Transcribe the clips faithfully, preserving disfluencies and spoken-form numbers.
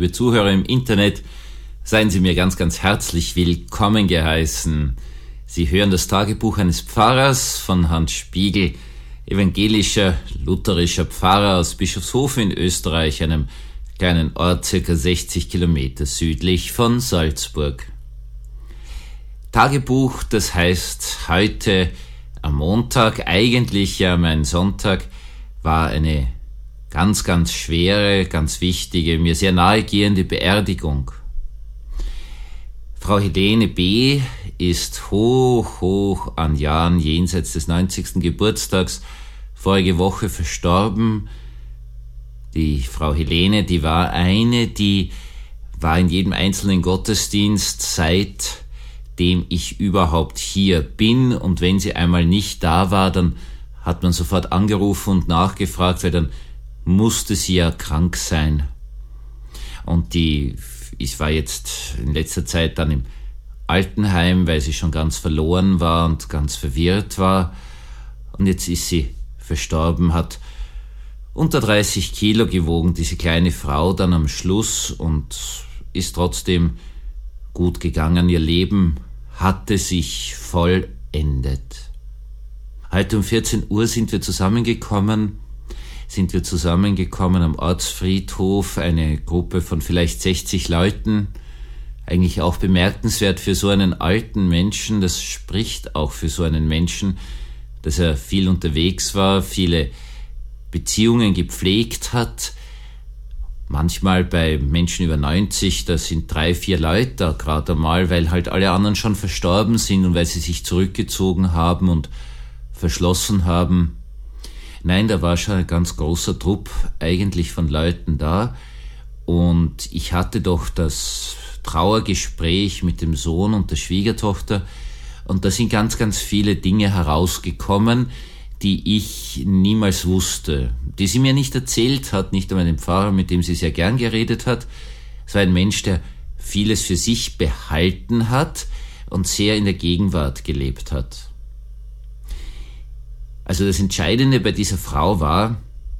liebe Zuhörer im Internet, seien Sie mir ganz, ganz herzlich willkommen geheißen. Sie hören das Tagebuch eines Pfarrers von Hans Spiegel, evangelischer, lutherischer Pfarrer aus Bischofshofen in Österreich, einem kleinen Ort circa sechzig Kilometer südlich von Salzburg. Tagebuch, das heißt heute am Montag, eigentlich ja mein Sonntag, war eine ganz, ganz schwere, ganz wichtige, mir sehr nahegehende Beerdigung. Frau Helene B. ist hoch, hoch an Jahren jenseits des neunzigsten Geburtstags vorige Woche verstorben. Die Frau Helene, die war eine, die war in jedem einzelnen Gottesdienst, seitdem ich überhaupt hier bin. Und wenn sie einmal nicht da war, dann hat man sofort angerufen und nachgefragt, weil dann musste sie ja krank sein. Und die, ich war jetzt in letzter Zeit dann im Altenheim, weil sie schon ganz verloren war und ganz verwirrt war. Und jetzt ist sie verstorben, hat unter dreißig Kilo gewogen, diese kleine Frau dann am Schluss, und ist trotzdem gut gegangen. Ihr Leben hatte sich vollendet. Heute um vierzehn Uhr sind wir zusammengekommen, sind wir zusammengekommen am Ortsfriedhof, eine Gruppe von vielleicht sechzig Leuten, eigentlich auch bemerkenswert für so einen alten Menschen. Das spricht auch für so einen Menschen, dass er viel unterwegs war, viele Beziehungen gepflegt hat. Manchmal bei Menschen über neunzig, da sind drei, vier Leute da gerade einmal, weil halt alle anderen schon verstorben sind und weil sie sich zurückgezogen haben und verschlossen haben. Nein, da war schon ein ganz großer Trupp eigentlich von Leuten da, und ich hatte doch das Trauergespräch mit dem Sohn und der Schwiegertochter, und da sind ganz, ganz viele Dinge herausgekommen, die ich niemals wusste, die sie mir nicht erzählt hat, nicht einmal dem Pfarrer, mit dem sie sehr gern geredet hat. Es war ein Mensch, der vieles für sich behalten hat und sehr in der Gegenwart gelebt hat. Also das Entscheidende bei dieser Frau war,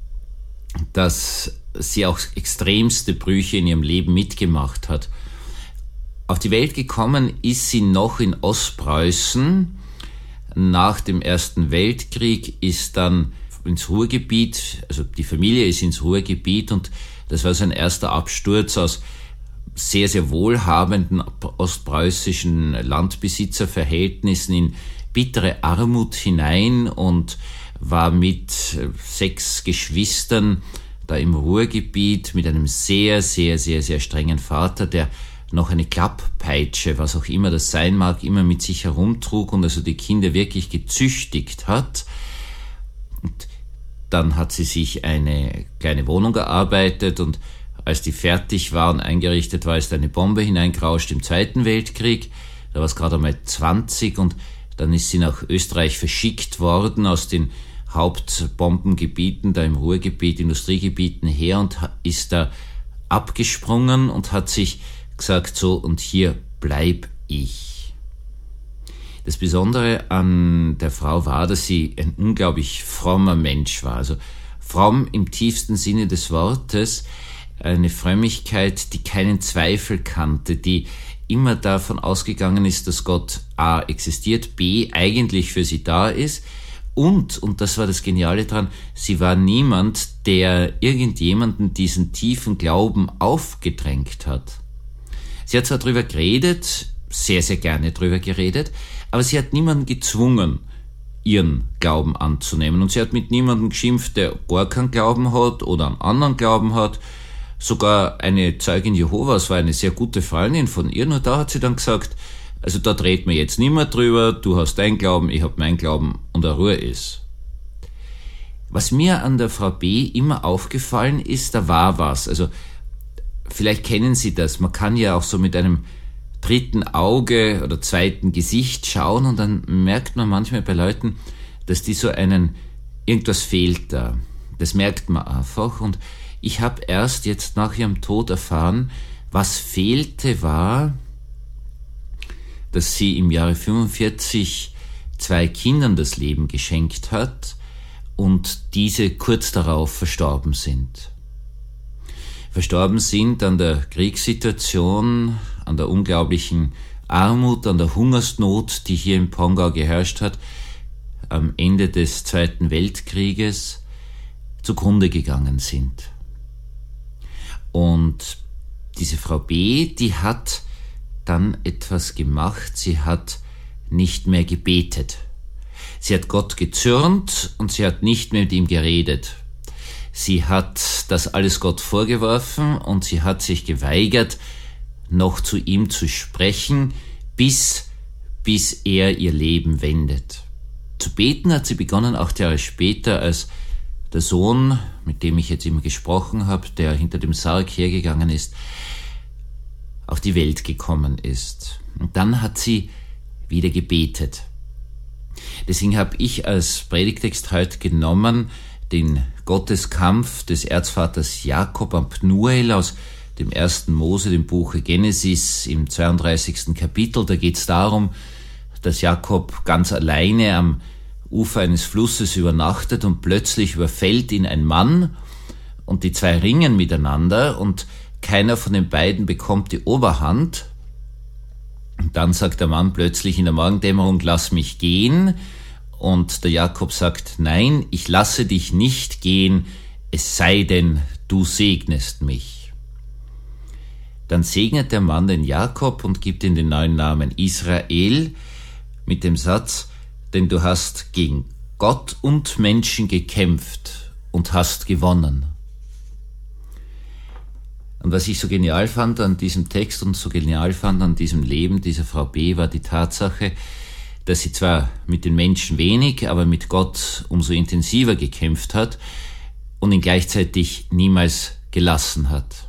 dass sie auch extremste Brüche in ihrem Leben mitgemacht hat. Auf die Welt gekommen ist sie noch in Ostpreußen. Nach dem Ersten Weltkrieg ist dann ins Ruhrgebiet, also die Familie ist ins Ruhrgebiet, und das war so ein erster Absturz aus sehr, sehr wohlhabenden ostpreußischen Landbesitzerverhältnissen in bittere Armut hinein, und war mit sechs Geschwistern da im Ruhrgebiet mit einem sehr, sehr, sehr, sehr strengen Vater, der noch eine Klapppeitsche, was auch immer das sein mag, immer mit sich herumtrug und also die Kinder wirklich gezüchtigt hat. Und dann hat sie sich eine kleine Wohnung erarbeitet, und als die fertig war und eingerichtet war, ist eine Bombe hineingerauscht im Zweiten Weltkrieg. Da war es gerade einmal zwanzig, und dann ist sie nach Österreich verschickt worden aus den Hauptbombengebieten, da im Ruhrgebiet, Industriegebieten her, und ist da abgesprungen und hat sich gesagt, so, und hier bleib ich. Das Besondere an der Frau war, dass sie ein unglaublich frommer Mensch war. Also fromm im tiefsten Sinne des Wortes, eine Frömmigkeit, die keinen Zweifel kannte, die immer davon ausgegangen ist, dass Gott A existiert, B eigentlich für sie da ist, und, und das war das Geniale dran, sie war niemand, der irgendjemanden diesen tiefen Glauben aufgedrängt hat. Sie hat zwar drüber geredet, sehr, sehr gerne drüber geredet, aber sie hat niemanden gezwungen, ihren Glauben anzunehmen, und sie hat mit niemandem geschimpft, der gar keinen Glauben hat oder einen anderen Glauben hat. Sogar eine Zeugin Jehovas war eine sehr gute Freundin von ihr, nur da hat sie dann gesagt, also da dreht man jetzt nicht mehr drüber, du hast deinen Glauben, ich habe meinen Glauben, und eine Ruhe ist. Was mir an der Frau B. immer aufgefallen ist, da war was, also vielleicht kennen Sie das, man kann ja auch so mit einem dritten Auge oder zweiten Gesicht schauen, und dann merkt man manchmal bei Leuten, dass die so einen, irgendwas fehlt da. Das merkt man einfach, und ich habe erst jetzt nach ihrem Tod erfahren, was fehlte war, dass sie im Jahre fünfundvierzig zwei Kindern das Leben geschenkt hat und diese kurz darauf verstorben sind. verstorben sind an der Kriegssituation, an der unglaublichen Armut, an der Hungersnot, die hier im Pongau geherrscht hat, am Ende des Zweiten Weltkrieges zugrunde gegangen sind. Und diese Frau B., die hat dann etwas gemacht, sie hat nicht mehr gebetet. Sie hat Gott gezürnt und sie hat nicht mehr mit ihm geredet. Sie hat das alles Gott vorgeworfen und sie hat sich geweigert, noch zu ihm zu sprechen, bis, bis er ihr Leben wendet. Zu beten hat sie begonnen, acht Jahre später, als der Sohn, mit dem ich jetzt immer gesprochen habe, der hinter dem Sarg hergegangen ist, auf die Welt gekommen ist. Und dann hat sie wieder gebetet. Deswegen habe ich als Predigtext heute genommen den Gotteskampf des Erzvaters Jakob am Pnuel aus dem ersten Mose, dem Buche Genesis im zweiunddreißigsten Kapitel. Da geht es darum, dass Jakob ganz alleine am Ufer eines Flusses übernachtet und plötzlich überfällt ihn ein Mann und die zwei ringen miteinander und keiner von den beiden bekommt die Oberhand. Und dann sagt der Mann plötzlich in der Morgendämmerung, lass mich gehen. Und der Jakob sagt, nein, ich lasse dich nicht gehen, es sei denn, du segnest mich. Dann segnet der Mann den Jakob und gibt ihm den neuen Namen Israel mit dem Satz, denn du hast gegen Gott und Menschen gekämpft und hast gewonnen. Und was ich so genial fand an diesem Text und so genial fand an diesem Leben dieser Frau B., war die Tatsache, dass sie zwar mit den Menschen wenig, aber mit Gott umso intensiver gekämpft hat und ihn gleichzeitig niemals gelassen hat.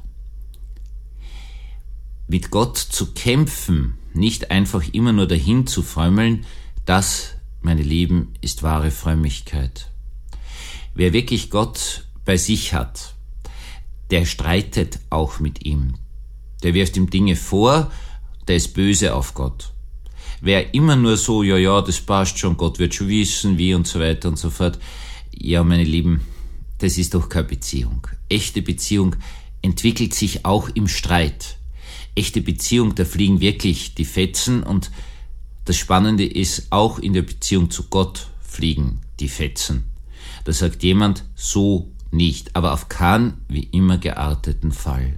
Mit Gott zu kämpfen, nicht einfach immer nur dahin zu frömmeln, das, meine Lieben, ist wahre Frömmigkeit. Wer wirklich Gott bei sich hat, der streitet auch mit ihm. Der wirft ihm Dinge vor, der ist böse auf Gott. Wer immer nur so, ja, ja, das passt schon, Gott wird schon wissen, wie und so weiter und so fort. Ja, meine Lieben, das ist doch keine Beziehung. Echte Beziehung entwickelt sich auch im Streit. Echte Beziehung, da fliegen wirklich die Fetzen und das Spannende ist, auch in der Beziehung zu Gott fliegen die Fetzen. Da sagt jemand, so nicht, aber auf keinen wie immer gearteten Fall.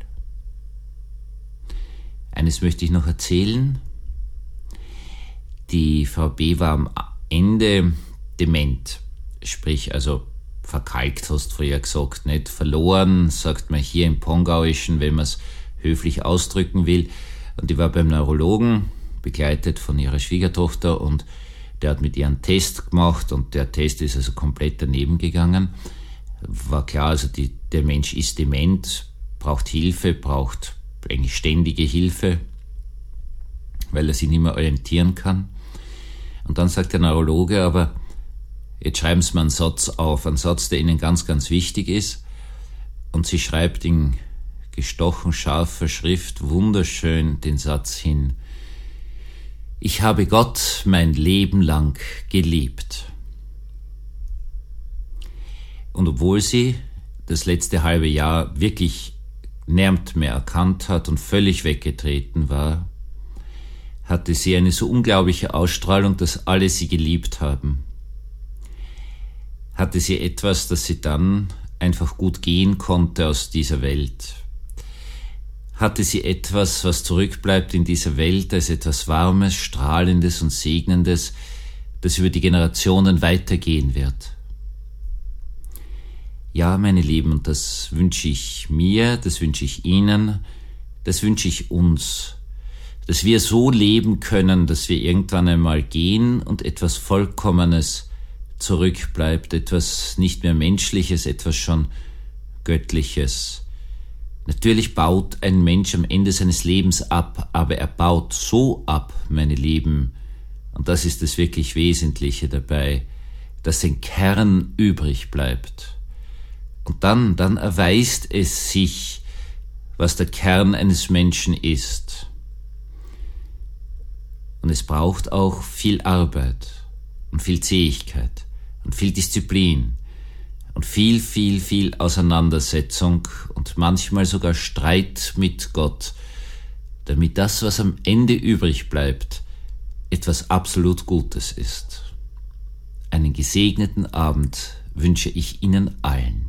Eines möchte ich noch erzählen. Die Frau B. war am Ende dement, sprich also verkalkt, hast du früher gesagt, nicht verloren, sagt man hier im Pongauischen, wenn man es höflich ausdrücken will. Und die war beim Neurologen, begleitet von ihrer Schwiegertochter, und der hat mit ihr einen Test gemacht und der Test ist also komplett daneben gegangen. War klar, also die, der Mensch ist dement, braucht Hilfe, braucht eigentlich ständige Hilfe, weil er sich nicht mehr orientieren kann. Und dann sagt der Neurologe aber, jetzt schreiben Sie mir einen Satz auf, einen Satz, der Ihnen ganz, ganz wichtig ist. Und sie schreibt in gestochen scharfer Schrift wunderschön den Satz hin: Ich habe Gott mein Leben lang geliebt. Und obwohl sie das letzte halbe Jahr wirklich niemand mehr erkannt hat und völlig weggetreten war, hatte sie eine so unglaubliche Ausstrahlung, dass alle sie geliebt haben. Hatte sie etwas, dass sie dann einfach gut gehen konnte aus dieser Welt. Hatte sie etwas, was zurückbleibt in dieser Welt als etwas Warmes, Strahlendes und Segnendes, das über die Generationen weitergehen wird. Ja, meine Lieben, und das wünsche ich mir, das wünsche ich Ihnen, das wünsche ich uns, dass wir so leben können, dass wir irgendwann einmal gehen und etwas Vollkommenes zurückbleibt, etwas nicht mehr Menschliches, etwas schon Göttliches. Natürlich baut ein Mensch am Ende seines Lebens ab, aber er baut so ab, meine Lieben, und das ist das wirklich Wesentliche dabei, dass ein Kern übrig bleibt. Und dann, dann erweist es sich, was der Kern eines Menschen ist. Und es braucht auch viel Arbeit und viel Zähigkeit und viel Disziplin und viel, viel, viel Auseinandersetzung und manchmal sogar Streit mit Gott, damit das, was am Ende übrig bleibt, etwas absolut Gutes ist. Einen gesegneten Abend wünsche ich Ihnen allen.